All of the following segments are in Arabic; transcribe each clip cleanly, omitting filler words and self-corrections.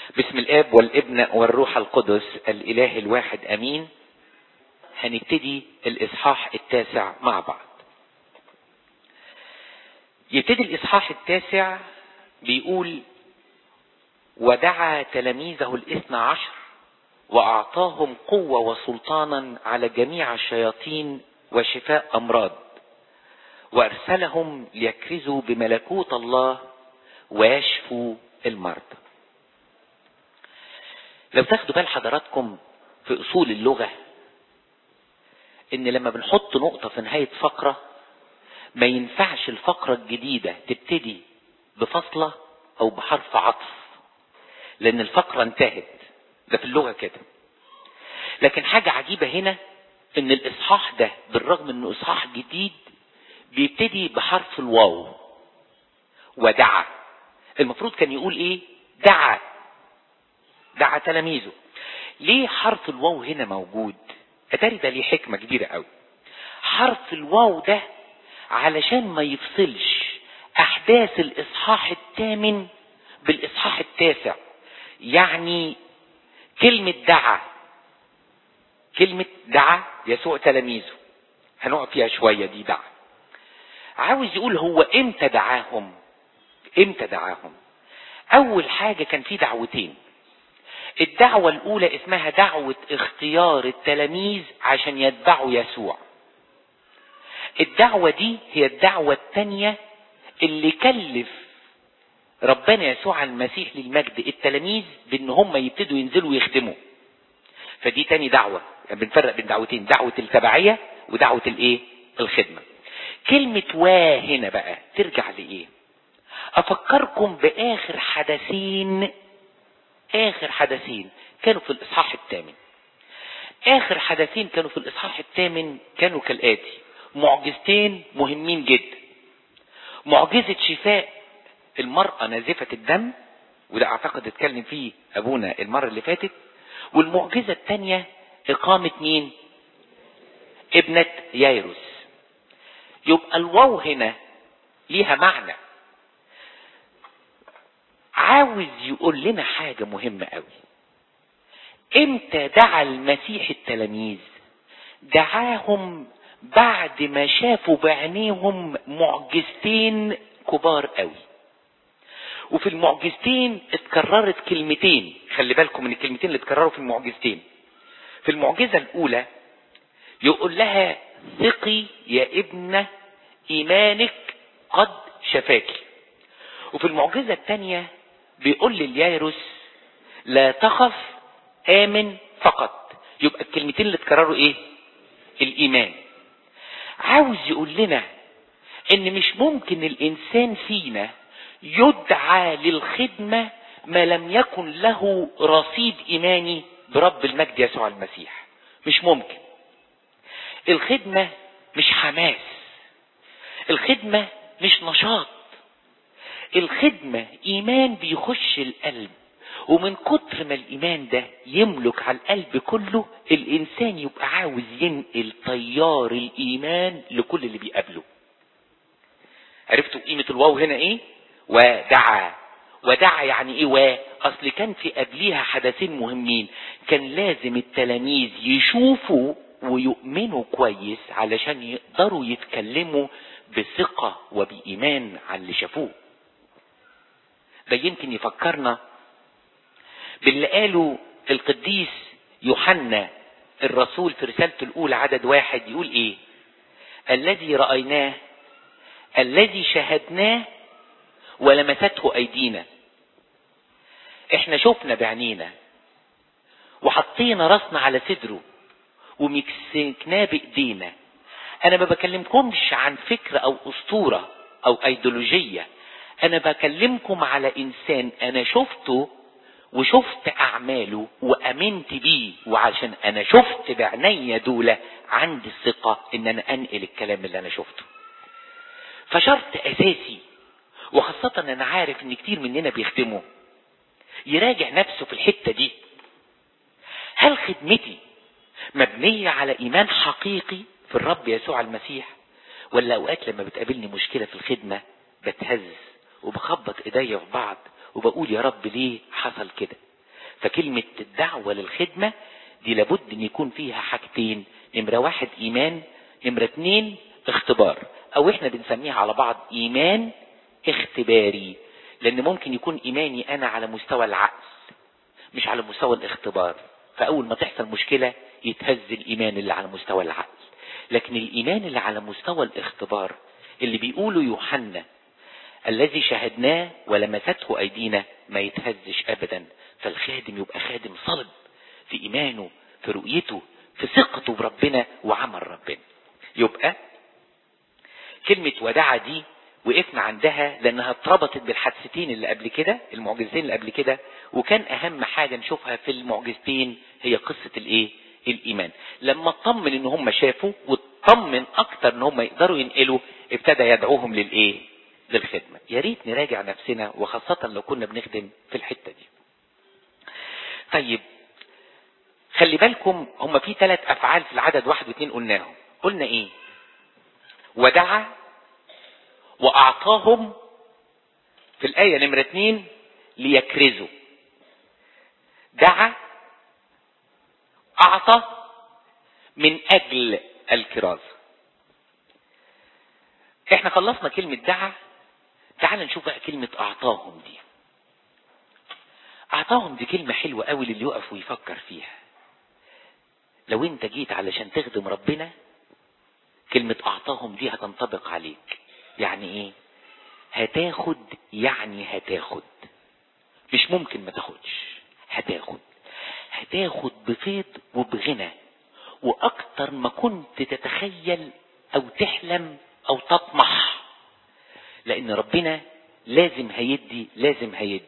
باسم الاب والابن والروح القدس الاله الواحد امين. هنبتدي الاصحاح 9 مع بعض. يبتدي الاصحاح 9 بيقول: ودعا تلاميذه 12 واعطاهم قوة وسلطانا على جميع الشياطين وشفاء امراض، وارسلهم ليكرزوا بملكوت الله ويشفوا المرضى. لو تاخدوا بال حضراتكم في اصول اللغة، ان لما بنحط نقطة في نهاية فقرة ما ينفعش الفقرة الجديدة تبتدي بفصلة او بحرف عطف، لان الفقرة انتهت. ده في اللغة كده. لكن حاجة عجيبة هنا ان الاصحاح ده بالرغم انه اصحاح جديد بيبتدي بحرف الواو. ودعا، المفروض كان يقول ايه؟ دعا تلاميذه. ليه حرف الواو هنا موجود؟ اتاري ده ليه حكمة كبيرة قوي. حرف الواو ده علشان ما يفصلش احداث الاصحاح 8 بالاصحاح 9. يعني كلمة دعا يسوع تلاميذه، هنقعد فيها شوية دي. دعا عاوز يقول هو امتى دعاهم. اول حاجة كان في دعوتين. الدعوة الاولى اسمها دعوة اختيار التلاميذ عشان يتبعوا يسوع. الدعوة دي هي الدعوة الثانية اللي كلف ربنا يسوع المسيح للمجد التلاميذ بان هم يبتدوا ينزلوا يخدموا. فدي تاني دعوة. يعني بنفرق بين دعوتين: دعوة التبعية ودعوة الخدمة. كلمة هنا بقى ترجع لإيه؟ افكركم باخر حدثين كانوا في الاصحاح 8. اخر حدثين كانوا في الاصحاح 8 كانوا كالاتي: معجزتين مهمين جدا. معجزة شفاء المرأة نازفة الدم، وده اعتقد اتكلم فيه ابونا المرة اللي فاتت. والمعجزة الثانية اقامة مين؟ ابنة يايروس. يبقى الواو هنا ليها معنى. عاوز يقول لنا حاجة مهمة قوي. امتى دعا المسيح التلاميذ؟ دعاهم بعد ما شافوا بعينيهم معجزتين كبار قوي. وفي المعجزتين اتكررت كلمتين. خلي بالكم من الكلمتين اللي اتكرروا في المعجزتين. في المعجزة الاولى يقول لها: ثقي يا ابنة، ايمانك قد شفاكي. وفي المعجزة الثانية بيقول لليايروس: لا تخف، آمن فقط. يبقى الكلمتين اللي اتكرروا ايه؟ الايمان. عاوز يقول لنا ان مش ممكن الانسان فينا يدعى للخدمة ما لم يكن له رصيد ايماني برب المجد يسوع المسيح. مش ممكن. الخدمة مش حماس، الخدمة مش نشاط، الخدمة ايمان بيخش القلب. ومن كتر ما الايمان ده يملك على القلب كله، الانسان يبقى عاوز ينقل تيار الايمان لكل اللي بيقابله. عرفتوا قيمة الواو هنا ايه؟ ودعا يعني ايه؟ اصل كان في قبليها حدثين مهمين. كان لازم التلاميذ يشوفوا ويؤمنوا كويس علشان يقدروا يتكلموا بثقة وبإيمان عن اللي شافوه. ده يمكن يفكرنا باللي قاله القديس يوحنا الرسول في رسالته الاولى عدد 1. يقول ايه؟ الذي رأيناه، الذي شاهدناه، ولمسته ايدينا. احنا شفنا بعينينا وحطينا راسنا على صدره ومسكناه بايدينا. انا ما بكلمكمش عن فكرة او اسطورة او ايديولوجية. انا بكلمكم على انسان انا شفته وشفت اعماله وامنت بيه، وعشان انا شفت بعينيا دولة عندي الثقة ان انا انقل الكلام اللي انا شفته. فشرط اساسي، وخاصة انا عارف ان كتير مننا بيخدموا، يراجع نفسه في الحتة دي. هل خدمتي مبنية على ايمان حقيقي في الرب يسوع المسيح؟ ولا اوقات لما بتقابلني مشكلة في الخدمة بتهز وبخبط ايديا في بعض وبقول يا رب ليه حصل كده؟ فكلمة الدعوة للخدمة دي لابد ان يكون فيها حاجتين: نمرة 1 ايمان، نمرة 2 اختبار، او احنا بنسميها على بعض ايمان اختباري، لان ممكن يكون ايماني انا على مستوى العقل مش على مستوى الاختبار، فاول ما تحصل مشكلة يتهز الايمان اللي على مستوى العقل. لكن الايمان اللي على مستوى الاختبار اللي بيقوله يوحنا الذي شاهدناه ولمسته ايدينا ما يتهزش ابدا. فالخادم يبقى خادم صلب في ايمانه، في رؤيته، في ثقته بربنا وعمل ربنا. يبقى كلمة ودعا دي وقفنا عندها لانها اتربطت بالحادثتين اللي قبل كده، المعجزتين اللي قبل كده، وكان اهم حاجة نشوفها في المعجزتين هي قصة الايمان. لما اطمن ان هم شافوا واطمن اكتر ان هم يقدروا ينقلوا، ابتدى يدعوهم للخدمة. يا ريت نراجع نفسنا، وخاصة لو كنا بنخدم في الحتة دي. طيب خلي بالكم، هم في 3 افعال في العدد 1 و2 قلناهم. قلنا ايه؟ ودعا، واعطاهم في الآية نمرة 2 ليكرزوا. دعا، اعطى من اجل الكرازة. احنا خلصنا كلمة دعا، تعال نشوف بقى كلمة اعطاهم دي. اعطاهم دي كلمة حلوة قوي للي يقف ويفكر فيها. لو انت جيت علشان تخدم ربنا، كلمة اعطاهم دي هتنطبق عليك. يعني ايه؟ هتاخد، يعني هتاخد، مش ممكن ما تاخدش، هتاخد بفيض وبغنى، واكتر ما كنت تتخيل او تحلم او تطمح، لان ربنا لازم هيدي.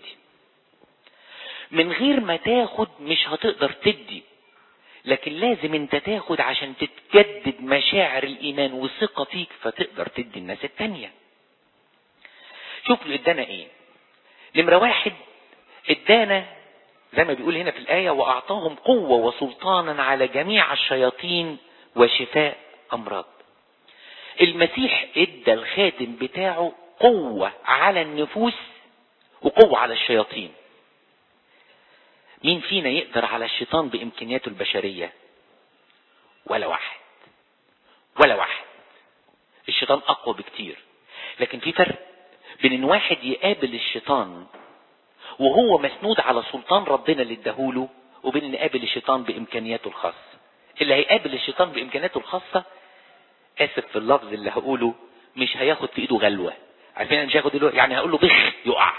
من غير ما تاخد مش هتقدر تدي، لكن لازم انت تاخد عشان تتجدد مشاعر الايمان والثقة فيك، فتقدر تدي الناس التانية. شوف اللي ادانا ايه. نمرة 1 ادانا زي ما بيقول هنا في الآية: واعطاهم قوة وسلطانا على جميع الشياطين وشفاء امراض. المسيح ادى الخادم بتاعه قوة على النفوس وقوة على الشياطين. مين فينا يقدر على الشيطان بامكانياته البشرية؟ ولا واحد. الشيطان اقوى بكتير. لكن في فرق بين ان واحد يقابل الشيطان وهو مسنود على سلطان ربنا اللي اداهوله، وبين ان يقابل الشيطان بامكانياته الخاصة. اللي هيقابل الشيطان بامكانياته الخاصة، اسف في اللفظ اللي هقوله، مش هياخد في ايده غلوة. عارفين انا مش هاخد ايده، يعني هقول له بخ يقع.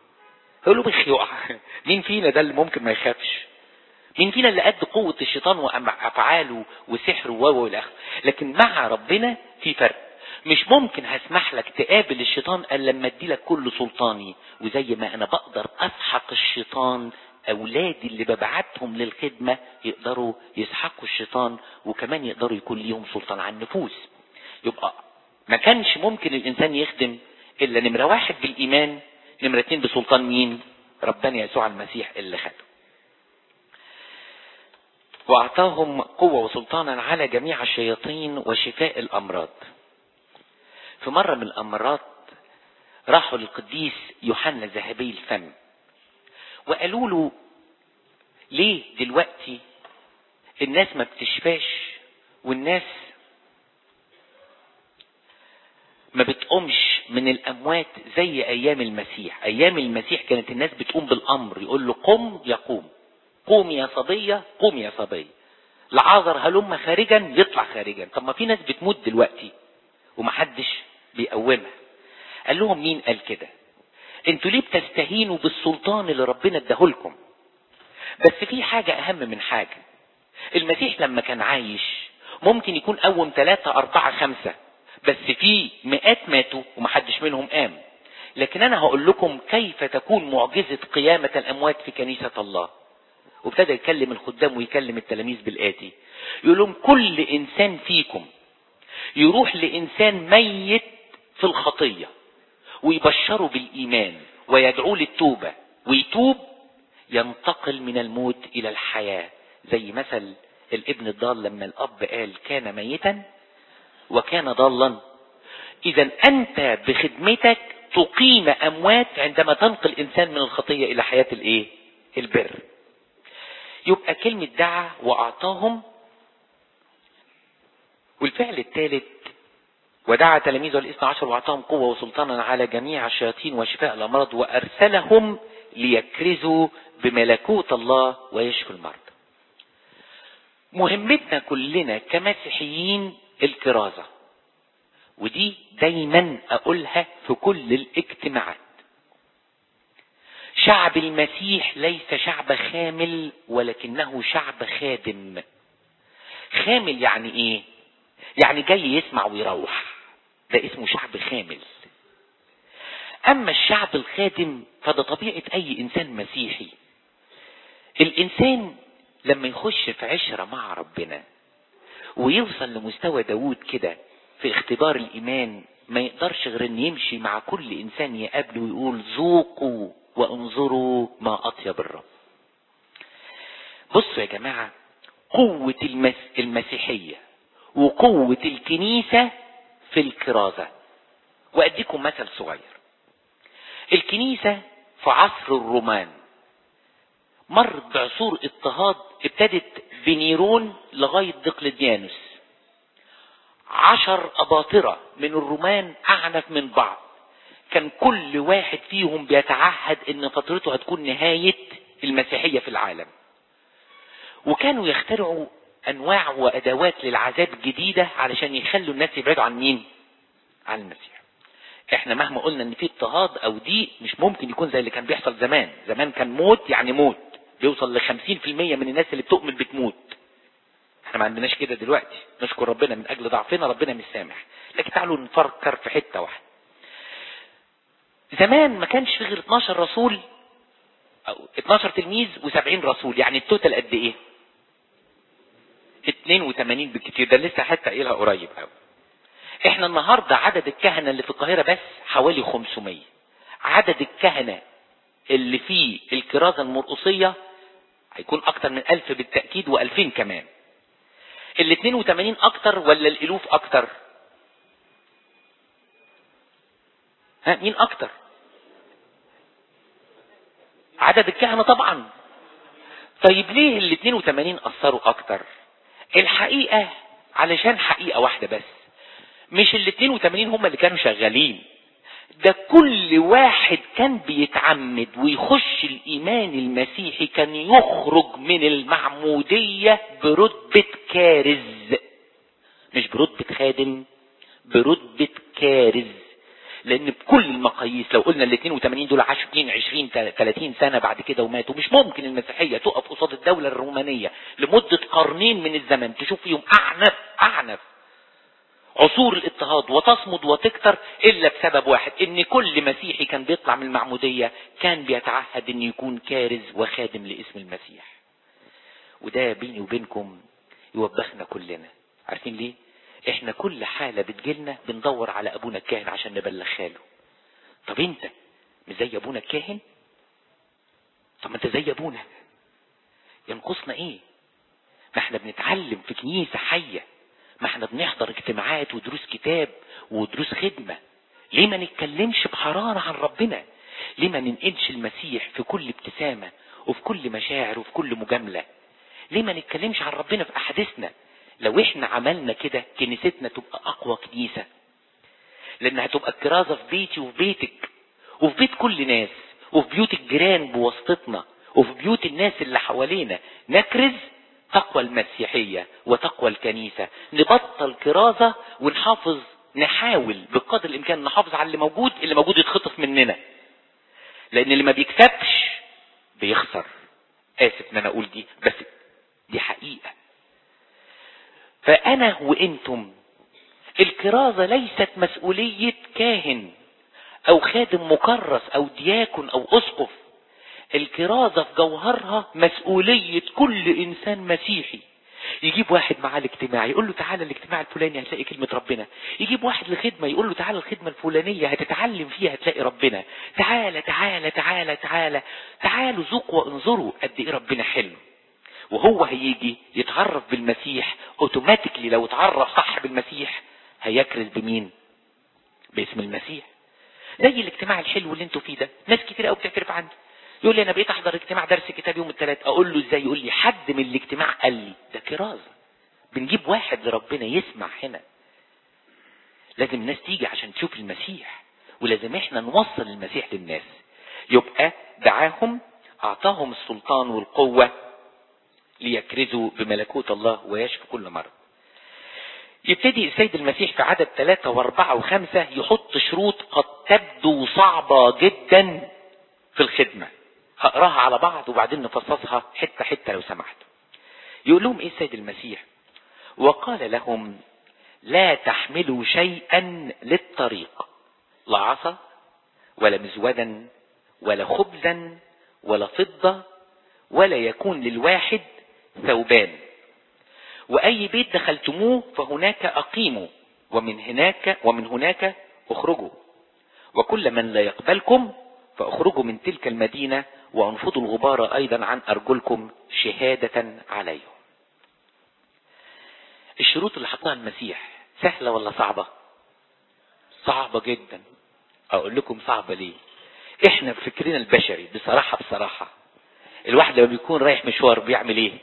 مين فينا ده اللي ممكن ما يخافش؟ مين فينا اللي قد قوة الشيطان وافعاله وسحره والاخر؟ لكن مع ربنا في فرق. مش ممكن هسمح لك تقابل الشيطان الا لما اديلك كل سلطاني. وزي ما انا بقدر اسحق الشيطان، اولادي اللي ببعتهم للخدمة يقدروا يسحقوا الشيطان، وكمان يقدروا يكون ليهم سلطان على النفوس. يبقى ما كانش ممكن الانسان يخدم الا نمرة 1 بالايمان، نمرة 2 بسلطان مين؟ ربنا يسوع المسيح اللي خده. واعطاهم قوة وسلطانا على جميع الشياطين وشفاء الامراض. في مرة من الامراض راحوا للقديس يوحنا ذهبي الفم وقالوا له: ليه دلوقتي الناس ما بتشفاش والناس ما بتقومش من الاموات زي ايام المسيح؟ ايام المسيح كانت الناس بتقوم بالامر، يقول له قم يقوم، قوم يا صبية قوم يا صبية، لعازر هلم خارجا يطلع خارجا. طب ما في ناس بتموت دلوقتي ومحدش بيقومها. قال لهم: مين قال كده؟ انتوا ليه بتستهينوا بالسلطان اللي ربنا اداهولكم؟ بس في حاجة اهم من حاجة. المسيح لما كان عايش ممكن يكون قوم 3 4 5، بس في مئات ماتوا ومحدش منهم قام. لكن انا هقول لكم كيف تكون معجزة قيامة الاموات في كنيسة الله. وابتدى يكلم الخدام ويكلم التلاميذ بالآتي، يقول لهم: كل انسان فيكم يروح لانسان ميت في الخطية ويبشره بالايمان ويدعوه للتوبة ويتوب، ينتقل من الموت الى الحياة. زي مثل الابن الضال لما الاب قال: كان ميتا وكان ضالا. اذا انت بخدمتك تقيم اموات عندما تنقل انسان من الخطية الى حياة البر. يبقى كلمة دعا واعطاهم. والفعل الثالث ودعا تلاميذه الاثنى عشر واعطاهم قوة وسلطانا على جميع الشياطين وشفاء الامراض وارسلهم ليكرزوا بملكوت الله ويشفوا المرضى. مهمتنا كلنا كمسيحيين الكرازة، ودي دايما اقولها في كل الاجتماعات. شعب المسيح ليس شعب خامل ولكنه شعب خادم. خامل يعني ايه؟ يعني جاي يسمع ويروح، ده اسمه شعب خامل. اما الشعب الخادم فده طبيعة اي انسان مسيحي. الانسان لما يخش في عشرة مع ربنا ويوصل لمستوى داود كده في اختبار الايمان، ما يقدرش غير ان يمشي مع كل انسان يقابله ويقول ذوقوا وانظروا ما اطيب الرب. بصوا يا جماعة، قوة المسيحية وقوة الكنيسة في الكرازة. واديكم مثل صغير. الكنيسة في عصر الرومان مرت بعصور اضطهاد، ابتدت بنيرون لغاية دقلديانوس. 10 أباطرة من الرومان أعنف من بعض، كان كل واحد فيهم بيتعهد ان فترته هتكون نهاية المسيحية في العالم. وكانوا يخترعوا انواع وادوات للعذاب جديدة علشان يخلوا الناس يبعدوا عن مين؟ عن المسيح. احنا مهما قلنا ان في اضطهاد او ضيق مش ممكن يكون زي اللي كان بيحصل زمان. زمان كان موت يعني موت، بيوصل ل50% من الناس اللي بتؤمن بتموت. احنا ما عندناش كده دلوقتي، نشكر ربنا من اجل ضعفنا، ربنا مش سامح. لكن تعالوا نفكر في حتة واحدة. زمان ما كانش في غير 12 رسول او 12 تلميذ و70 رسول، يعني التوتال قد ايه؟ 82 بالكتير. ده لسه حتى قايلها قريب قوي. احنا النهارده عدد الكهنه اللي في القاهره بس حوالي 500. عدد الكهنه اللي في الكرازه المرقصيه هيكون اكتر من 1000 بالتاكيد، و2000 كمان. ال 82 اكتر ولا الالوف اكتر؟ ها مين اكتر؟ عدد الكهنه طبعا. طيب ليه ال 82 اثروا اكتر؟ الحقيقه علشان حقيقه واحده بس، مش ال 82 هم اللي كانوا شغالين، ده كل واحد كان بيتعمد ويخش الايمان المسيحي كان يخرج من المعمودية برتبة كارز، مش برتبة خادم، برتبة كارز. لان بكل المقاييس لو قلنا ال 82 دول عاشوا 20 30 سنة بعد كده وماتوا، مش ممكن المسيحية تقف قصاد الدولة الرومانية لمدة قرنين من الزمن تشوف فيهم اعنف عصور الاضطهاد وتصمد وتكتر الا بسبب واحد، ان كل مسيحي كان بيطلع من المعمودية كان بيتعهد ان يكون كارز وخادم لاسم المسيح. وده بيني وبينكم يوبخنا كلنا. عارفين ليه؟ احنا كل حالة بتجيلنا بندور على ابونا الكاهن عشان نبلغها له. طب انت مش زي ابونا الكاهن؟ طب ما انت زي ابونا، ينقصنا ايه؟ ما احنا بنتعلم في كنيسة حية، ما احنا بنحضر اجتماعات ودروس كتاب ودروس خدمة. ليه ما نتكلمش بحرارة عن ربنا؟ ليه ما ننقلش المسيح في كل ابتسامة وفي كل مشاعر وفي كل مجاملة؟ ليه ما نتكلمش عن ربنا في احاديثنا؟ لو احنا عملنا كده كنيستنا تبقى اقوى كنيسة، لان هتبقى الكرازة في بيتي وفي بيتك وفي بيت كل ناس وفي بيوت الجيران بواسطتنا وفي بيوت الناس اللي حوالينا. نكرز تقوى المسيحية وتقوى الكنيسة، نبطل كرازة ونحافظ، نحاول بقدر الامكان نحافظ على اللي موجود يتخطف مننا، لان اللي ما بيكسبش بيخسر. اسف ان انا اقول دي، بس دي حقيقة. فانا وانتم الكرازة ليست مسؤولية كاهن او خادم مكرس او دياكن او اسقف. الكرازة في جوهرها مسؤولية كل انسان مسيحي. يجيب واحد معاه الاجتماع يقول له تعالى الاجتماع الفلاني هتلاقي كلمة ربنا. يجيب واحد لخدمة يقول له تعالى الخدمة الفلانية هتتعلم فيها هتلاقي ربنا. تعالى تعالى تعالى تعالى تعالوا ذوقوا وانظروا قد ايه ربنا حلو. وهو هيجي يتعرف بالمسيح اوتوماتيكلي. لو اتعرف صح بالمسيح هيكرز بمين؟ باسم المسيح. زي الاجتماع الحلو اللي انتوا فيه ده، ناس كتير قوي بتعترف عنه. يقول لي انا بقيت احضر اجتماع درس كتاب يوم الثلاث. اقول له ازاي؟ يقول لي حد من الاجتماع قال لي. ده كرازة، بنجيب واحد لربنا يسمع هنا. لازم الناس تيجي عشان تشوف المسيح، ولازم احنا نوصل المسيح للناس. يبقى دعاهم، اعطاهم السلطان والقوة ليكرزوا بملكوت الله ويشفوا كل مرض. يبتدي السيد المسيح في عدد 3 و4 و5 يحط شروط قد تبدو صعبة جدا في الخدمة. هقراها على بعض وبعدين نفصصها حتة حتة لو سمحت. يقول لهم ايه السيد المسيح؟ وقال لهم لا تحملوا شيئا للطريق، لا عصا ولا مزودا ولا خبزا ولا فضة، ولا يكون للواحد ثوبان. وأي بيت دخلتموه فهناك أقيموا، ومن هناك اخرجوا. وكل من لا يقبلكم فاخرجوا من تلك المدينة، وانفضوا الغبار أيضا عن أرجلكم شهادة عليهم. الشروط اللي حطها المسيح سهلة ولا صعبة؟ صعبة جدا. أقول لكم صعبة ليه؟ إحنا بفكرنا البشري بصراحة الواحد لما بيكون رايح مشوار بيعمل إيه؟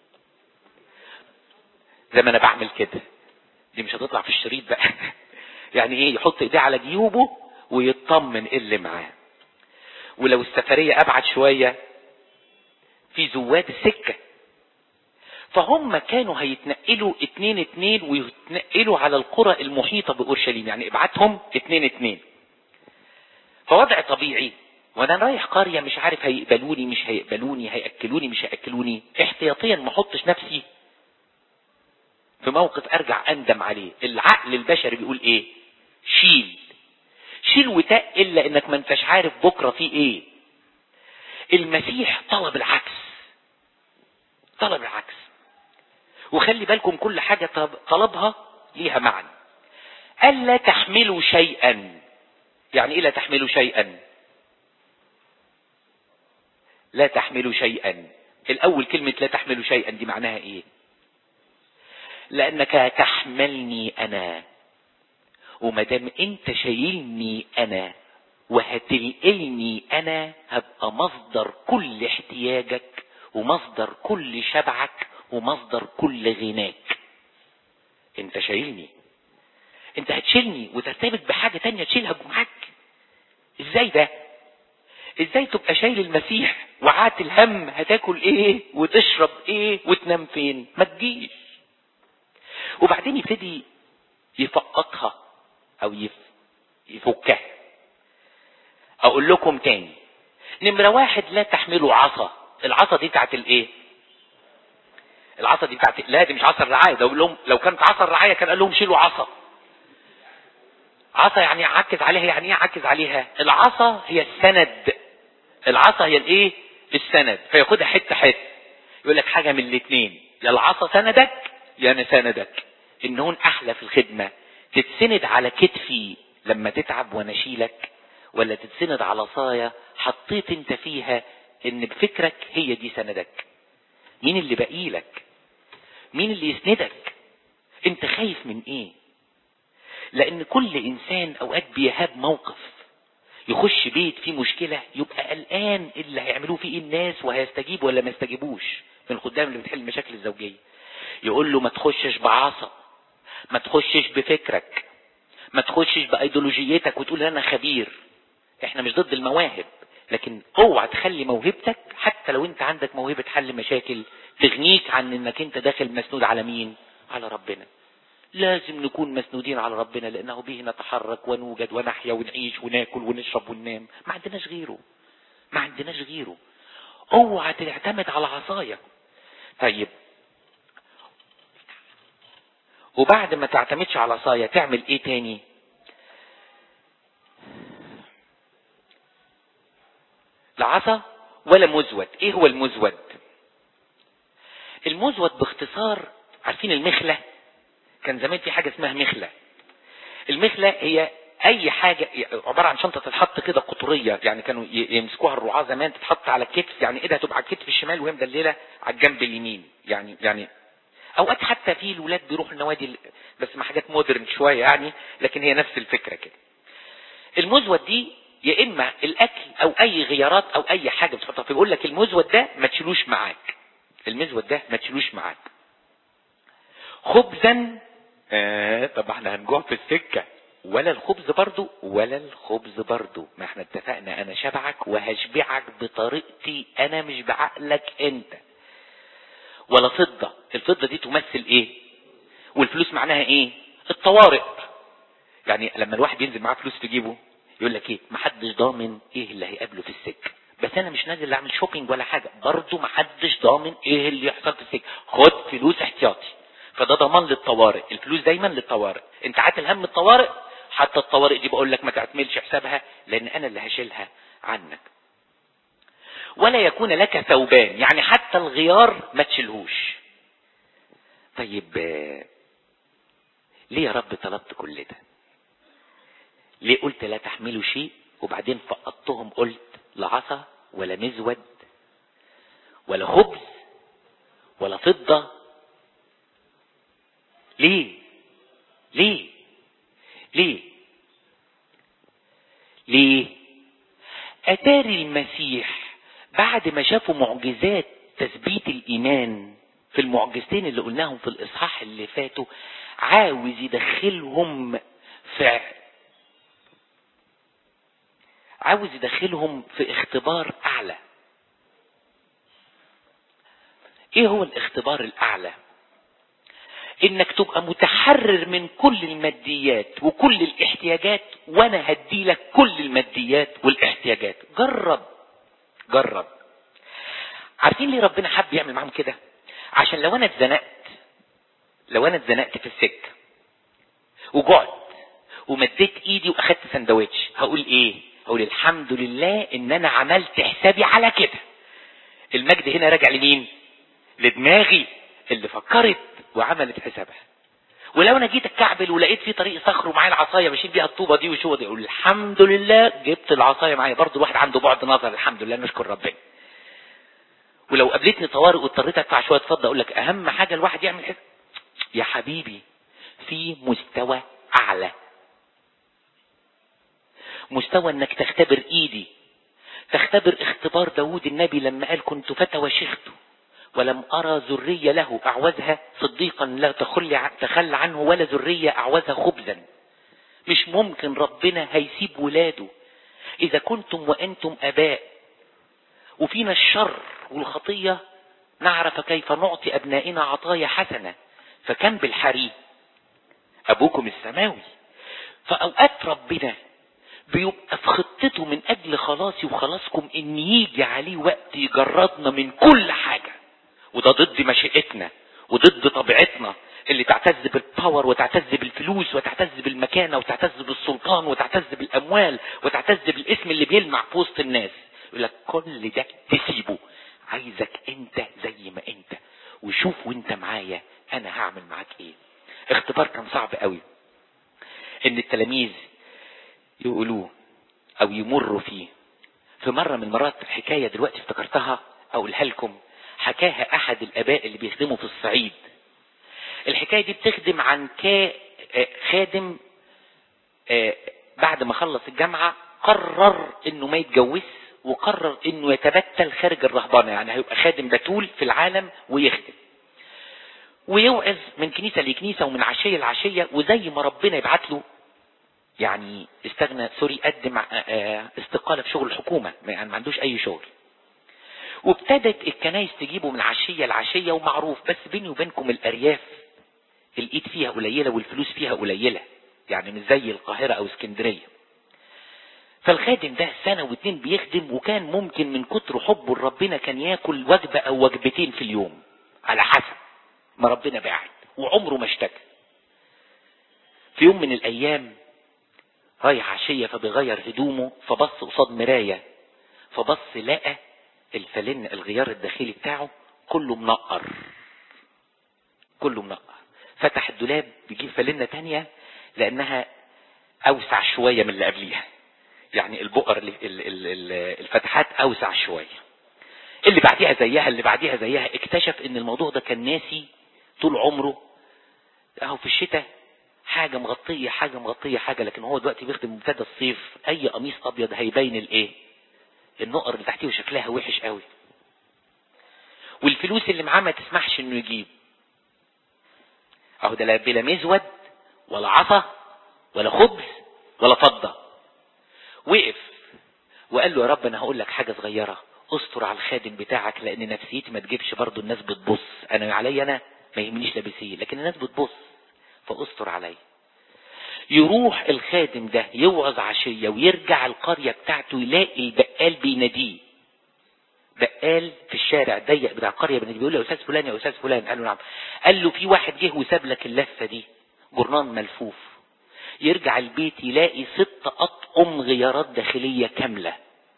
زي ما أنا بعمل كده. دي مش هتطلع في الشريط بقى. يعني إيه؟ يحط إيديه على جيوبه ويطمن إيه اللي معاه. ولو السفرية أبعد شوية في زواد السكة، فهم كانوا هيتنقلوا 2-2 ويتنقلوا على القرى المحيطة بأورشليم، يعني ابعتهم 2-2. فوضع طبيعي، وانا رايح قرية مش عارف هيقبلوني مش هيقبلوني، هيأكلوني مش هيأكلوني، احتياطيا ما احطش نفسي في موقف ارجع اندم عليه. العقل البشري بيقول ايه؟ شيل وتقل، لانك ما انتش عارف بكرة في ايه. المسيح طلب العكس. وخلي بالكم كل حاجة طلبها ليها معنى. ألا تحملوا شيئا. يعني ايه لا تحملوا شيئا؟ لا تحملوا شيئا. الاول كلمة لا تحملوا شيئا دي معناها ايه؟ لانك تحملني انا، ومادام انت شايلني انا وهتنقلني انا، هبقى مصدر كل احتياجك ومصدر كل شبعك ومصدر كل غناك. انت شايلني، انت هتشيلني وترتبط بحاجة تانية تشيلها معاك. ازاي ده؟ ازاي تبقى شايل المسيح وعات الهم هتاكل ايه وتشرب ايه وتنام فين؟ ما تجيش. وبعدين يبتدي يفقطها او يفكها. اقول لكم تاني. نمرة 1 لا تحملوا عصا. العصا دي بتاعت الايه؟ العصا دي بتاعت، لا دي مش عصا الرعاية. ده اقول لهم لو كانت عصا الرعاية كان قال لهم شيلوا عصا. عصا يعني عكز عليها. يعني ايه عكز عليها؟ العصا هي السند. العصا هي الايه؟ السند. فياخدها حته حته. يقول لك حاجه من الاثنين، يا العصا سندك يا انا سندك. النون احلى في الخدمه. تتسند على كتفي لما تتعب وانا اشيلك، ولا تتسند على عصايه حطيت انت فيها ان بفكرك هي دي سندك. مين اللي باقي لك؟ مين اللي يسندك؟ انت خايف من ايه؟ لان كل انسان اوقات بيهاب موقف، يخش بيت فيه مشكلة يبقى قلقان اللي هيعملوه فيه الناس وهيستجيب ولا ما يستجيبوش. من الخدام اللي بتحل المشاكل الزوجية يقول له ما تخشش بعصا، ما تخشش بفكرك، ما تخشش بايديولوجيتك وتقول انا خبير. احنا مش ضد المواهب، لكن اوعى تخلي موهبتك حتى لو انت عندك موهبة حل مشاكل تغنيك عن انك انت داخل مسنود على مين؟ على ربنا. لازم نكون مسنودين على ربنا، لانه به نتحرك ونوجد ونحيا ونعيش وناكل ونشرب وننام. ما عندناش غيره. اوعى تعتمد على عصايا. طيب، وبعد ما تعتمدش على عصايا تعمل ايه تاني؟ لا عصا ولا مزود. ايه هو المزود؟ المزود باختصار، عارفين المخلة؟ كان زمان في حاجة اسمها مخلة. المخلة هي اي حاجة عبارة عن شنطة تتحط كده قطرية، يعني كانوا يمسكوها الرعاة زمان، تتحط على الكتف. يعني ايدها تبقى على الكتف الشمال وهي مدللة على الجنب اليمين. يعني اوقات حتى في الولاد بيروحوا النوادي بس مع حاجات مودرن شوية يعني، لكن هي نفس الفكرة كده. المزود دي يا اما الاكل او اي غيارات او اي حاجه بتحطها فيه. بيقول لك المزود ده ما تشيلوش معاك، المزود ده ما تشيلوش معاك. خبزا طب احنا هنجوع في السكه، ولا الخبز برضو، ولا الخبز برضو. ما احنا اتفقنا انا شبعك وهشبعك بطريقتي انا مش بعقلك انت. ولا فضه، الفضه دي تمثل ايه؟ والفلوس معناها ايه؟ الطوارئ. يعني لما الواحد ينزل معاه فلوس في جيبه يقول لك ايه؟ محدش ضامن ايه اللي هيقابله في السكه، بس انا مش نازل اعمل شوبينج ولا حاجه، برضو محدش ضامن ايه اللي يحصل في السكه، خد فلوس احتياطي. فده ضمان للطوارئ، الفلوس دايما للطوارئ. انت عاتل هم الطوارئ، حتى الطوارئ دي بقول لك ما تعتملش حسابها لان انا اللي هشيلها عنك. ولا يكون لك ثوبان، يعني حتى الغيار ما تشيلهوش. طيب ليه يا رب طلبت كل ده؟ ليه قلت لا تحملوا شيء وبعدين فقدتهم قلت لا عصا ولا مزود ولا خبز ولا فضة؟ ليه ليه ليه ليه؟ اتاري المسيح بعد ما شافوا معجزات تثبيت الايمان في المعجزتين اللي قلناهم في الاصحاح اللي فاتوا، عاوز يدخلهم في اختبار اعلى. ايه هو الاختبار الاعلى؟ انك تبقى متحرر من كل الماديات وكل الاحتياجات، وانا هديلك كل الماديات والاحتياجات. جرب. عارفين ليه ربنا حب يعمل معاهم كده؟ عشان لو انا اتزنقت في السكه وجعت ومديت ايدي واخدت سندوتش، هقول ايه؟ هقول الحمد لله ان انا عملت حسابي على كده. المجد هنا راجع لمين؟ لدماغي اللي فكرت وعملت حسابها. ولو انا جيت اتكعبل ولقيت في طريق صخر ومعايا العصايه بشيل بيها الطوبه دي وشو دي، اقول الحمد لله جبت العصايه معايا. برضو الواحد عنده بعد نظر، الحمد لله نشكر ربنا. ولو قابلتني طوارئ واضطريت ادفع شويه فضه، اقول لك اهم حاجه الواحد يعمل حساب. يا حبيبي في مستوى اعلى، مستوى انك تختبر ايدي، تختبر اختبار داود النبي لما قال كنت فتى وشيخت ولم ارى ذريه له اعوزها صديقا لا تخلى عنه ولا ذريه اعوزها خبزا. مش ممكن ربنا هيسيب ولاده اذا كنتم وانتم اباء وفينا الشر والخطيه نعرف كيف نعطي ابنائنا عطايا حسنه، فكم بالحري ابوكم السماوي. فاوقات ربنا بيبقى في خطته من اجل خلاصي وخلاصكم ان يجي عليه وقت يجردنا من كل حاجه، وده ضد مشيئتنا وضد طبيعتنا اللي تعتز بالباور وتعتز بالفلوس وتعتز بالمكانه وتعتز بالسلطان وتعتز بالاموال وتعتز بالاسم اللي بيلمع في وسط الناس. يقول لك كل ده تسيبه، عايزك انت زي ما انت، وشوف وانت معايا انا هعمل معاك ايه. اختبار كان صعب قوي ان التلاميذ يقولوه او يمروا فيه. في مرة من المرات حكاية دلوقتي افتكرتها اقولها لكم، حكاها احد الاباء اللي بيخدموا في الصعيد. الحكاية دي بتخدم عن خادم بعد ما خلص الجامعة قرر انه ما يتجوز، وقرر انه يتبتل خارج الرهبانة، يعني هيبقى خادم بتول في العالم ويخدم ويوعظ من كنيسة لكنيسة ومن عشية لعشية. وزي ما ربنا يبعت له يعني قدم استقالة في شغل الحكومة، يعني ما عندوش اي شغل. وابتدت الكنايس تجيبه من عشية لعشية ومعروف، بس بيني وبينكم الارياف الايد فيها قليلة والفلوس فيها قليلة، يعني مش زي القاهرة او اسكندرية. فالخادم ده سنة واتنين بيخدم، وكان ممكن من كتر حبه لربنا كان ياكل وجبة او وجبتين في اليوم على حسب ما ربنا بعد، وعمره ما اشتكى. في يوم من الايام رايح عشية فبيغير هدومه، فبص قصاد مراية، فبص لقى الفلن الغيار الداخلي بتاعه كله منقر. فتح الدولاب بيجيب فلنة تانية لانها اوسع شوية من اللي قبليها، يعني البقر الفتحات اوسع شوية، اللي بعديها زيها. اكتشف ان الموضوع ده كان ناسي طول عمره. اهو في الشتاء حاجة مغطية حاجة، لكن هو دلوقتي بيخدم مبتدى الصيف اي قميص ابيض هيبين الايه؟ النقر اللي تحتيه وشكلها وحش قوي. والفلوس اللي معاه ما تسمحش انه يجيب. اهو ده لا بلا مزود ولا عصا ولا خبز ولا فضة. وقف وقال له يا رب انا هقول لك حاجة صغيرة، استر على الخادم بتاعك لان نفسيتي ما تجيبش، برضو الناس بتبص، انا علي انا ما يهمنيش لابسيه لكن الناس بتبص، فاستر علي. يروح الخادم ده يوعظ عشية ويرجع القرية بتاعته يلاقي البقال بيناديه، بقال في الشارع الضيق بتاع القرية بيناديه بيقول له يا استاذ فلان يا استاذ فلان. قال له نعم. قال له في واحد جه وساب لك اللفة دي، جرنان ملفوف. يرجع البيت يلاقي 6 أطقم غيارات داخلية كاملة.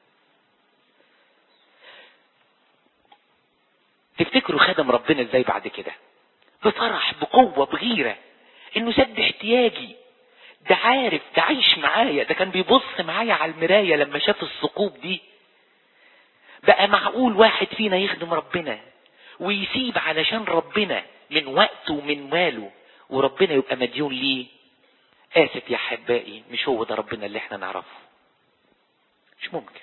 تفتكروا خدم ربنا ازاي بعد كده؟ بفرح بقوة بغيرة انه سد احتياجي. ده عارف، ده عايش معايا، ده كان بيبص معايا على المراية لما شاف الثقوب دي. بقى معقول واحد فينا يخدم ربنا ويسيب علشان ربنا من وقته ومن ماله وربنا يبقى مديون ليه؟ آسف يا حبائي، مش هو ده ربنا اللي احنا نعرفه. مش ممكن.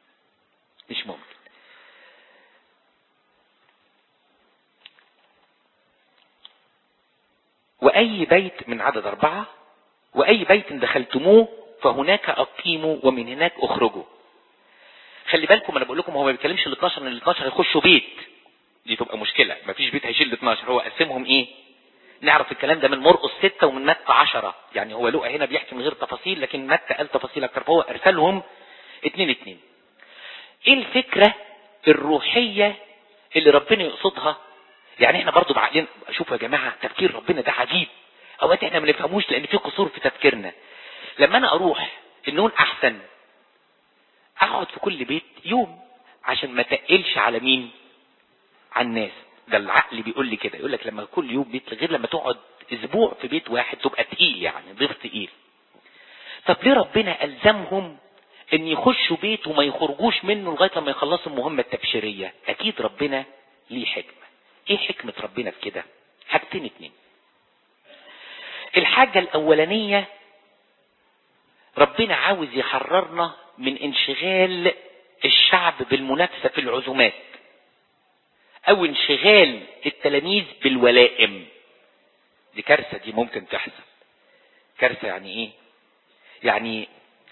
وأي بيت من عدد 4، وأي بيت دخلتموه فهناك أقيموا ومن هناك أخرجوا. خلي بالكم انا بقول لكم هو ما بيتكلمش ال 12 ان ال 12 هيخشوا بيت، دي تبقى مشكلة، مفيش بيت هيشيل ال 12. هو قسمهم ايه؟ نعرف الكلام ده من مرقس 6 ومن متى 10. يعني هو لوقا هنا بيحكي من غير تفاصيل لكن متى قال تفاصيل اكتر، فهو ارسلهم 2. ايه الفكرة الروحية اللي ربنا يقصدها؟ يعني احنا برضو بعقلنا، شوفوا يا جماعة تفكير ربنا ده عجيب، اوقات احنا ما نفهموش لان في قصور في تفكيرنا. لما انا اروح النون احسن اقعد في كل بيت يوم عشان ما تقلش على مين؟ على الناس. ده العقل بيقول لي كده، يقول لك لما كل يوم بيت غير لما تقعد اسبوع في بيت واحد تبقى تقيل، يعني ضيف تقيل. طب ليه ربنا الزمهم ان يخشوا بيت وما يخرجوش منه لغايه لما يخلصوا المهمه التبشيريه؟ اكيد ربنا ليه حكمه. ايه حكمه ربنا في كده؟ حاجتين 2. الحاجه الاولانيه، ربنا عاوز يحررنا من انشغال الشعب بالمنافسه في العزومات او انشغال التلاميذ بالولائم. دي كارثه، دي ممكن تحصل. كارثه يعني ايه؟ يعني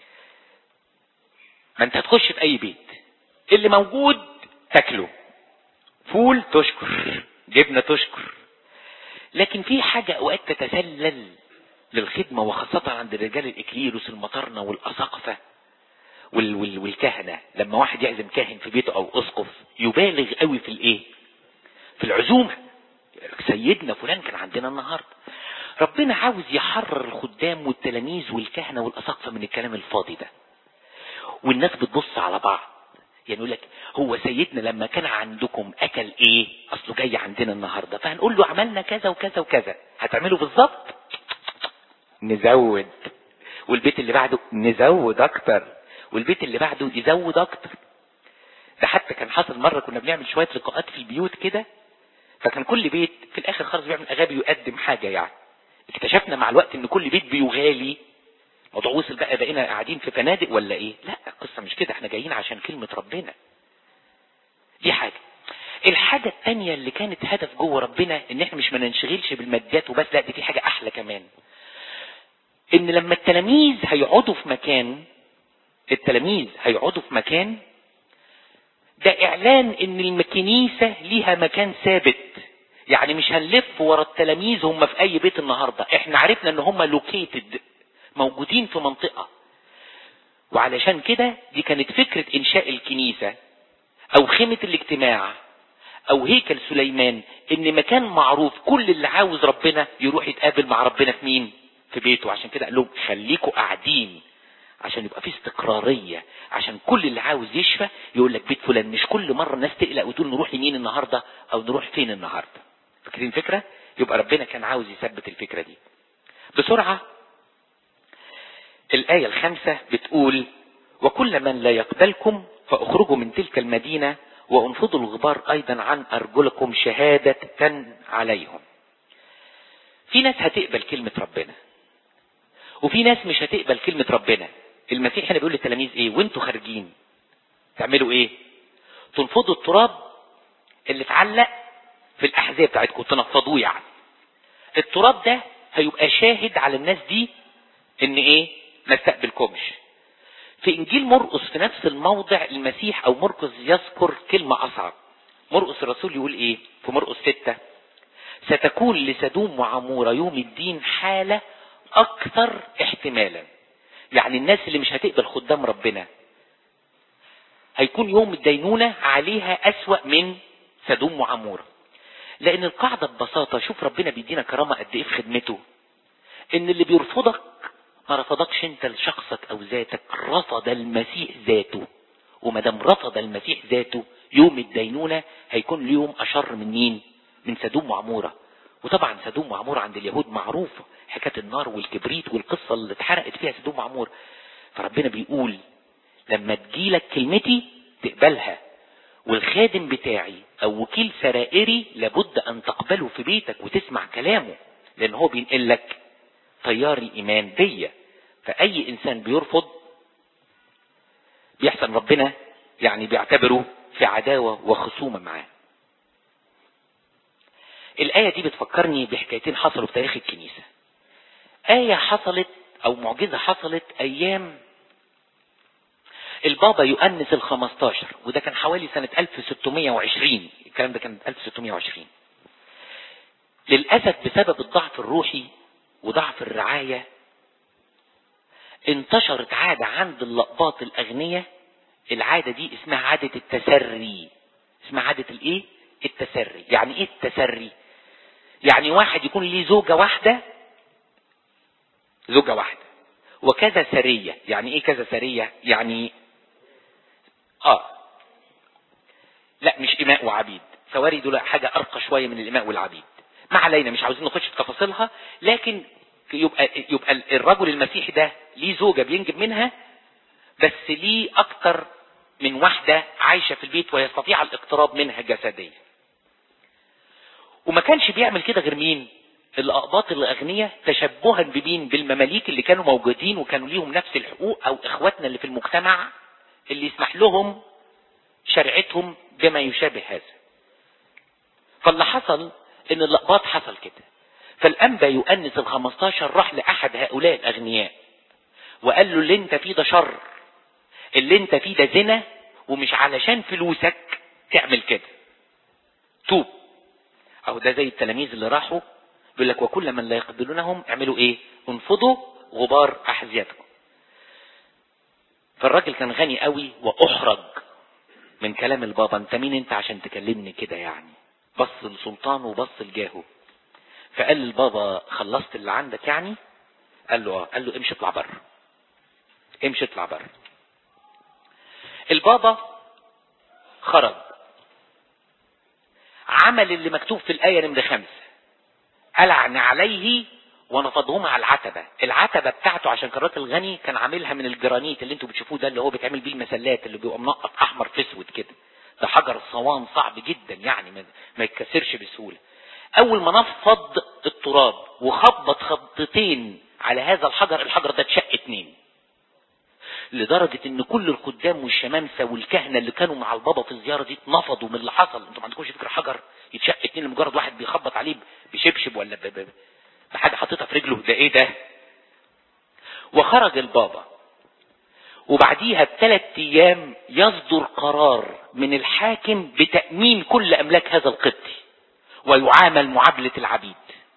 ما انت هتخش في اي بيت اللي موجود تاكله، فول تشكر، جبنه تشكر، لكن في حاجه اوقات تتسلل للخدمه وخاصه عند الرجال الاكليروس المطرنه والاساقفه والكهنه. لما واحد يعزم كاهن في بيته او اسقف يبالغ قوي في الايه؟ في العزومه. سيدنا فلان كان عندنا النهارده. ربنا عاوز يحرر الخدام والتلاميذ والكهنه والاساقفه من الكلام الفاضي ده. والناس بتبص على بعض، يعني يقول لك هو سيدنا لما كان عندكم اكل ايه؟ اصله جاي عندنا النهارده فهنقول له عملنا كذا وكذا وكذا. هتعمله بالظبط؟ نزود، والبيت اللي بعده نزود اكتر، والبيت اللي بعده يزود اكتر. ده حتى كان حاصل مره كنا بنعمل شويه لقاءات في البيوت كده، فكان كل بيت في الاخر خالص بيعمل اغابي يقدم حاجه. يعني اكتشفنا مع الوقت ان كل بيت بيغالي. موضوع وصل بقى بقينا قاعدين في فنادق ولا ايه؟ لا، القصه مش كده، احنا جايين عشان كلمه ربنا. دي حاجه. الحاجه الثانيه اللي كانت هدف جوه ربنا ان احنا مش ما ننشغلش بالماديات وبس، لا دي في حاجه احلى كمان. ان لما التلاميذ هيقعدوا في مكان، ده اعلان ان الكنيسه ليها مكان ثابت. يعني مش هنلف ورا التلاميذ هم في اي بيت النهارده، احنا عرفنا ان هم لوكيتد، موجودين في منطقه. وعلشان كده دي كانت فكره انشاء الكنيسه او خيمه الاجتماع او هيكل سليمان، ان مكان معروف كل اللي عاوز ربنا يروح يتقابل مع ربنا في مين؟ في بيته. عشان كده قال لهم خليكوا قاعدين عشان يبقى في استقرارية، عشان كل اللي عاوز يشفى يقول لك بيت فلان، مش كل مرة الناس تقلق وتقول نروح يمين النهاردة او نروح فين النهاردة. فاكرين الفكرة؟ يبقى ربنا كان عاوز يثبت الفكرة دي. بسرعة، الآية 5 بتقول وكل من لا يقبلكم فاخرجوا من تلك المدينة وانفضوا الغبار ايضا عن ارجلكم شهادة عليهم. في ناس هتقبل كلمة ربنا وفي ناس مش هتقبل كلمة ربنا. المسيح هنا بيقول للتلاميذ ايه؟ وانتوا خارجين تعملوا ايه؟ تنفضوا التراب اللي اتعلق في الاحذية بتاعتكم، تنفضوه يعني. التراب ده هيبقى شاهد على الناس دي ان ايه؟ ما استقبلكمش. في انجيل مرقس في نفس الموضع المسيح او مرقس يذكر كلمة اصعب. مرقس الرسول يقول ايه في مرقس 6؟ ستكون لسدوم وعمورة يوم الدين حالة اكثر احتمالا. يعني الناس اللي مش هتقبل خدام ربنا هيكون يوم الدينونة عليها اسوأ من سدوم وعمورة. لان القاعدة ببساطة، شوف ربنا بيدينا كرامة قد ايه في خدمته، ان اللي بيرفضك ما رفضكش انت لشخصك او ذاتك، رفض المسيح ذاته. وما دام رفض المسيح ذاته يوم الدينونة هيكون اليوم اشر من مين؟ من سدوم وعمورة. وطبعا سدوم وعمورة عند اليهود معروفة، حكاية النار والكبريت والقصة اللي اتحرقت فيها سدوم وعمورة. فربنا بيقول لما تجيلك كلمتي تقبلها، والخادم بتاعي او وكيل سرائري لابد ان تقبله في بيتك وتسمع كلامه، لان هو بينقل لك تيار الايمان دي. فاي انسان بيرفض بيحصل ربنا يعني بيعتبره في عداوة وخصومة معاه. الآية دي بتفكرني بحكايتين حصلوا في تاريخ الكنيسة. آية حصلت أو معجزة حصلت أيام البابا يؤنس ال15، وده كان حوالي سنة 1620. الكلام ده كان 1620. للأسف بسبب الضعف الروحي وضعف الرعاية انتشرت عادة عند اللقباط الأغنياء. العادة دي اسمها عادة التسري. اسمها عادة الايه؟ التسري. يعني ايه التسري؟ يعني واحد يكون ليه زوجة واحدة وكذا سرية. يعني ايه كذا سرية؟ يعني لا مش إماء وعبيد، سواري دول حاجة أرقى شوية من الإماء والعبيد. ما علينا، مش عاوزين نخش في تفاصيلها. لكن يبقى الرجل المسيحي ده ليه زوجة بينجب منها، بس ليه أكتر من واحدة عايشة في البيت ويستطيع الاقتراب منها جسديا. وما كانش بيعمل كده غير مين؟ الأقباط الأغنياء، تشبها بمين؟ بالمماليك اللي كانوا موجودين وكانوا ليهم نفس الحقوق، أو إخواتنا اللي في المجتمع اللي يسمح لهم شريعتهم بما يشابه هذا. فاللي حصل ان الأقباط حصل كده. فالأنبا يؤنس ال15 راح لأحد هؤلاء الأغنياء وقال له اللي انت فيه ده شر، اللي انت فيه ده زنا، ومش علشان فلوسك تعمل كده، توب. اهو ده زي التلاميذ اللي راحوا بيقول لك وكل من لا يقبلونهم اعملوا ايه؟ انفضوا غبار احذيتكم. فالراجل كان غني قوي واحرج من كلام البابا. انت مين انت عشان تكلمني كده يعني؟ بص لسلطانه وبص لجاهه. فقال للبابا خلصت اللي عندك يعني؟ قال له قال له امشي اطلع بره، امشي اطلع بره. البابا خرج، عمل اللي مكتوب في الآية نمرة 5، ألعن عليه ونفضهما على العتبة. العتبة بتاعته عشان كان راجل غني كان عاملها من الجرانيت اللي انتوا بتشوفوه ده، اللي هو بيتعمل بيه المسلات اللي بيبقى منقط احمر في اسود كده. ده حجر صوان صعب جدا يعني ما يتكسرش بسهولة. اول ما نفض التراب وخبط خبطتين على هذا الحجر، الحجر ده اتشق 2، لدرجة ان كل الخدام والشمامسة والكهنة اللي كانوا مع البابا في الزيارة دي اتنفضوا من اللي حصل. انتوا ما عندكوش فكرة حجر يتشق 2 لمجرد واحد بيخبط عليه بشبشب ولا بحاجة حاططها في رجله؟ ده ايه ده؟ وخرج البابا، وبعديها ب3 ايام يصدر قرار من الحاكم بتأمين كل املاك هذا القبطي ويعامل معاملة العبيد.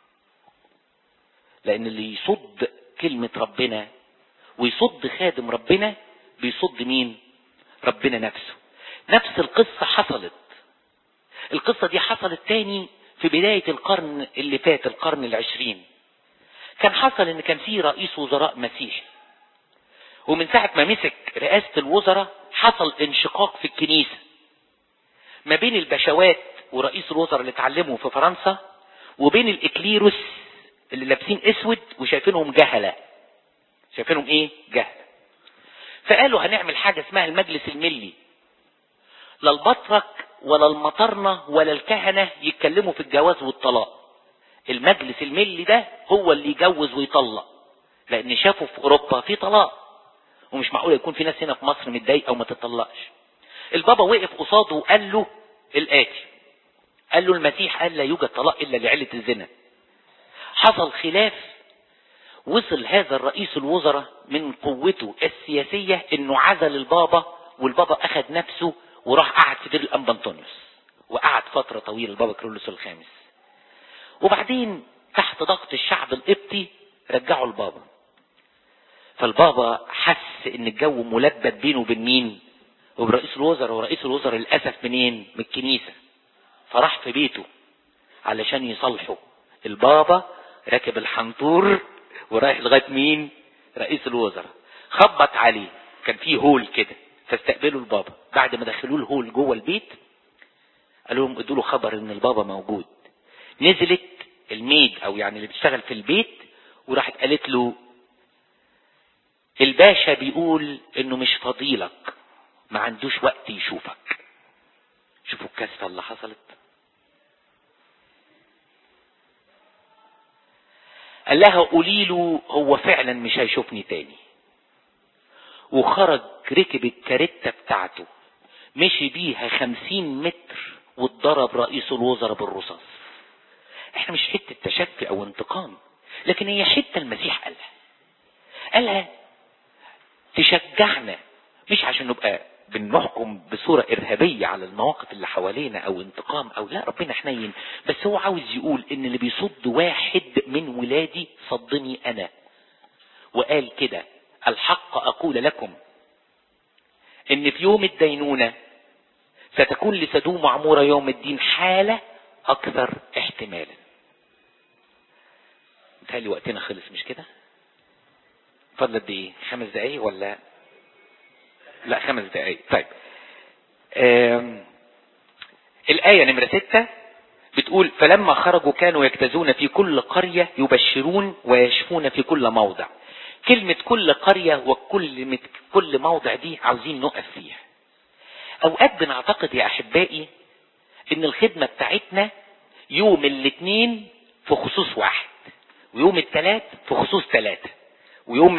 لان اللي يصد كلمة ربنا ويصد خادم ربنا بيصد مين؟ ربنا نفسه. نفس القصة حصلت. القصة دي حصلت تاني في بداية القرن اللي فات، القرن 20. كان حصل ان كان في رئيس وزراء مسيحي، ومن ساعة ما مسك رئاسة الوزراء حصل انشقاق في الكنيسة ما بين البشوات ورئيس الوزراء اللي اتعلموا في فرنسا، وبين الإكليروس اللي لابسين اسود وشايفينهم جهلة. شايفينهم ايه؟ جهلة. فقالوا هنعمل حاجة اسمها المجلس الملي، لا البطرك ولا المطرنة ولا الكهنة يتكلموا في الجواز والطلاق. المجلس الملي ده هو اللي يجوز ويطلق. لان شافوا في اوروبا في طلاق، ومش معقول يكون في ناس هنا في مصر متضايقه وما تطلقش. البابا وقف قصاده وقال له الاتي، قال له المسيح قال لا يوجد طلاق الا لعله الزنا. حصل خلاف، وصل هذا الرئيس الوزراء من قوته السياسيه انه عزل البابا، والبابا اخذ نفسه وراح قعد في دير الانبا انطونيوس، وقعد فتره طويله البابا كيرلس الخامس. وبعدين تحت ضغط الشعب القبطي رجعوا البابا. فالبابا حس ان الجو ملبد بينه وبين مين؟ وبرئيس الوزراء. ورئيس الوزراء للاسف منين؟ من الكنيسه. فراح في بيته علشان يصالحه. البابا راكب الحنطور ورايح لغايه مين؟ رئيس الوزراء. خبط عليه، كان فيه هول كده، فاستقبلوا البابا. بعد ما دخلوه الهول جوه البيت قالوا لهم ادوا له خبر ان البابا موجود. نزلت الميد او يعني اللي بتشتغل في البيت وراحت قالت له الباشا بيقول انه مش فضيلك، ما عندوش وقت يشوفك. شوفوا الكسفة اللي حصلت. قال لها قولي له هو فعلا مش هيشوفني تاني. وخرج ركب الكاريتا بتاعته، مشي بيها 50 متر واتضرب رئيس الوزراء بالرصاص. احنا مش حتة تشفي او انتقام، لكن هي حتة المسيح قالها تشجعنا، مش عشان نبقى بنحكم بصورة ارهابية على المواقف اللي حوالينا او انتقام او لا، ربنا حنين. بس هو عاوز يقول ان اللي بيصد واحد من ولادي صدني انا. وقال كده الحق اقول لكم ان في يوم الدينونة ستكون لسدوم وعمورة يوم الدين حالة اكثر احتمالا. متهيألي وقتنا خلص مش كده؟ فضل قد ايه؟ 5 دقايق ولا لا 5 دقايق؟ طيب. الآية نمرة 6 بتقول فلما خرجوا كانوا يجتازون في كل قرية يبشرون ويشفون في كل موضع. كلمة كل قرية وكل موضع دي عاوزين نقف فيها. اوقات بنعتقد يا احبائي ان الخدمة بتاعتنا يوم الاثنين في خصوص واحد، ويوم الثلاث في خصوص 3، ويوم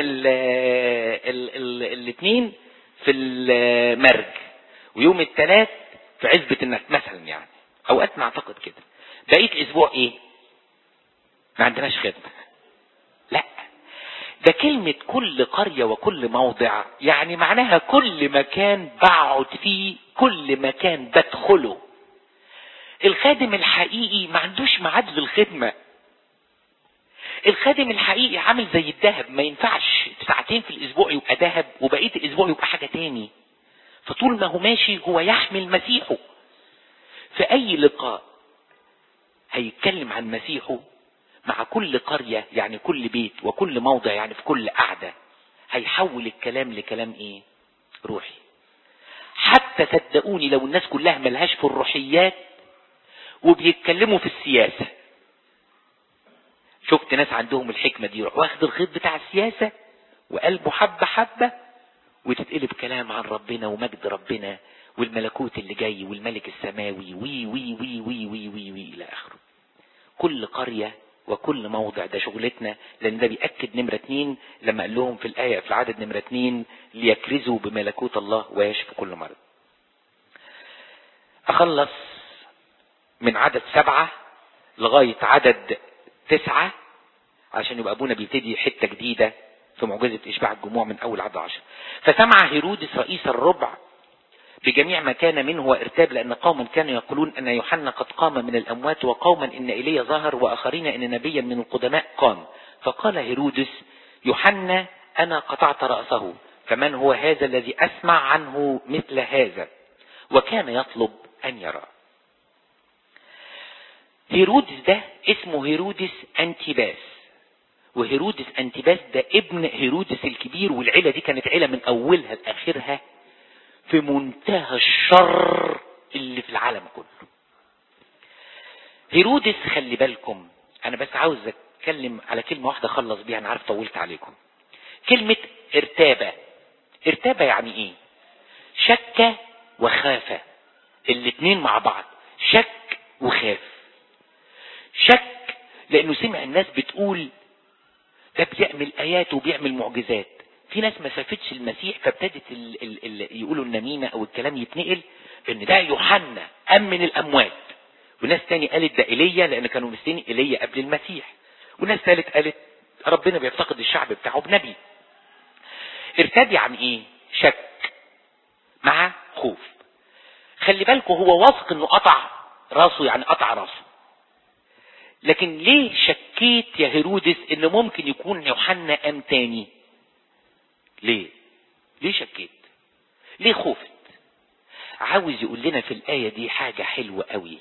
الاثنين في المرج، ويوم الثلاث في عزبة الناس مثلا. يعني اوقات نعتقد كده. بقيت الاسبوع ايه؟ ما عندناش خدمة. لا، ده كلمة كل قرية وكل موضع يعني معناها كل مكان بقعد فيه، كل مكان بدخله. الخادم الحقيقي ما عندوش ميعاد للخدمة. الخادم الحقيقي عامل زي الذهب، ما ينفعش 2 ساعتين في الاسبوع يبقى ذهب وبقية الاسبوع يبقى حاجة تاني. فطول ما هو ماشي هو يحمل مسيحه. في اي لقاء هيتكلم عن مسيحه مع كل قرية يعني كل بيت، وكل موضع يعني في كل قعدة هيحول الكلام لكلام ايه؟ روحي. حتى صدقوني لو الناس كلها ملهاش في الروحيات وبيتكلموا في السياسة، شفت ناس عندهم الحكمة دي، يروح واخد الخيط بتاع السياسة وقلبه حبة حبة وتتقلب كلام عن ربنا ومجد ربنا والملكوت اللي جاي والملك السماوي وي وي وي وي وي وي وي الى اخره. كل قرية وكل موضع ده شغلتنا، لان ده بيأكد نمرة 2 لما قال لهم في الآية في العدد نمرة 2 ليكرزوا بملكوت الله ويشفوا كل مرض. اخلص من عدد 7 لغاية عدد 9 عشان يبقى ابونا بيبتدي حتة جديدة في معجزة اشباع الجموع من اول عدد 10. فسمع هيرودس رئيس الربع بجميع ما كان منه وارتاب، لأن قوما كانوا يقولون أن يوحنا قد قام من الأموات، وقوما إن إيليا ظهر، وآخرين إن نبيا من القدماء قام. فقال هيرودس يوحنا أنا قطعت رأسه، فمن هو هذا الذي أسمع عنه مثل هذا؟ وكان يطلب أن يرى. هيرودس ده اسمه هيرودس أنتيباس، وهيرودس أنتيباس ده ابن هيرودس الكبير، والعيلة دي كانت عيلة من أولها لآخرها في منتهى الشر اللي في العالم كله. هيرودس خلي بالكم، انا بس عاوز اتكلم على كلمة واحدة خلص بيها، انا عارف طولت عليكم. كلمة ارتابة. ارتابة يعني ايه؟ شك وخافة، الاتنين مع بعض، شك وخاف. شك لانه سمع الناس بتقول ده بيعمل ايات وبيعمل معجزات. في ناس ما شافتش المسيح فابتدت يقولوا النميمة او الكلام يتنقل ان ده يوحنا قام من الاموات، وناس تاني قالت ده ايليا لان كانوا مستنيين ايليا قبل المسيح، وناس ثالث قالت ربنا بيفتقد الشعب بتاعه بنبي. ارتدي عن ايه؟ شك مع خوف. خلي بالكم هو واثق انه قطع راسه، يعني قطع راسه، لكن ليه شكيت يا هيرودس ان ممكن يكون يوحنا قام تاني؟ ليه شكيت؟ ليه خفت؟ عاوز يقول لنا في الآية دي حاجة حلوة قوي،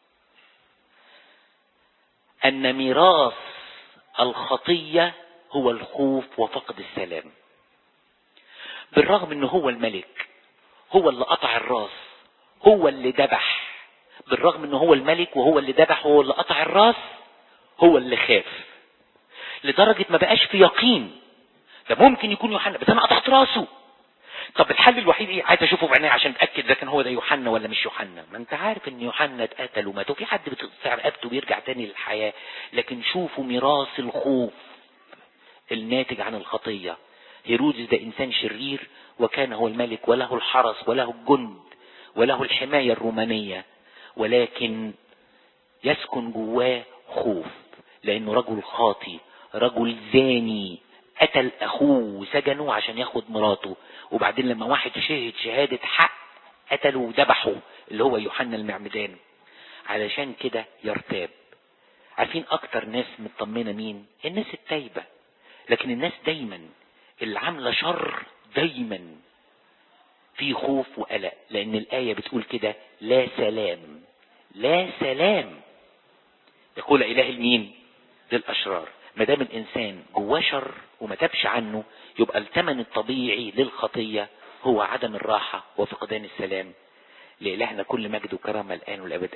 ان ميراث الخطية هو الخوف وفقد السلام. بالرغم انه هو الملك، هو اللي قطع الراس، هو اللي ذبح، بالرغم انه هو الملك وهو اللي ذبح وهو اللي قطع الراس، هو اللي خاف لدرجة ما بقاش في يقين ده ممكن يكون يوحنا، بس انا قطعت راسه. طب الحل الوحيد ايه؟ عايز اشوفه بعيني عشان اتاكد اذا كان هو ده يوحنا ولا مش يوحنا. ما انت عارف ان يوحنا اتقتل ومات، وفي حد بتقطع رقبته بيرجع تاني للحياه. لكن شوفوا ميراث الخوف الناتج عن الخطيه. هيرودس ده انسان شرير، وكان هو الملك وله الحرس وله الجند وله الحمايه الرومانيه، ولكن يسكن جواه خوف لانه رجل خاطي، رجل زاني، قتل اخوه وسجنه عشان ياخد مراته، وبعدين لما واحد شهد شهادة حق قتله وذبحه اللي هو يوحنا المعمدان. علشان كده يرتاب. عارفين اكتر ناس مطمنة مين؟ الناس التايبة. لكن الناس دايما اللي عاملة شر دايما في خوف وقلق، لان الآية بتقول كده لا سلام، لا سلام يقول اله المين؟ للاشرار. ما دام الانسان جواه شر وما تابش عنه، يبقى الثمن الطبيعي للخطيه هو عدم الراحه وفقدان السلام. لإلهنا كل مجد وكرامه الان والابد.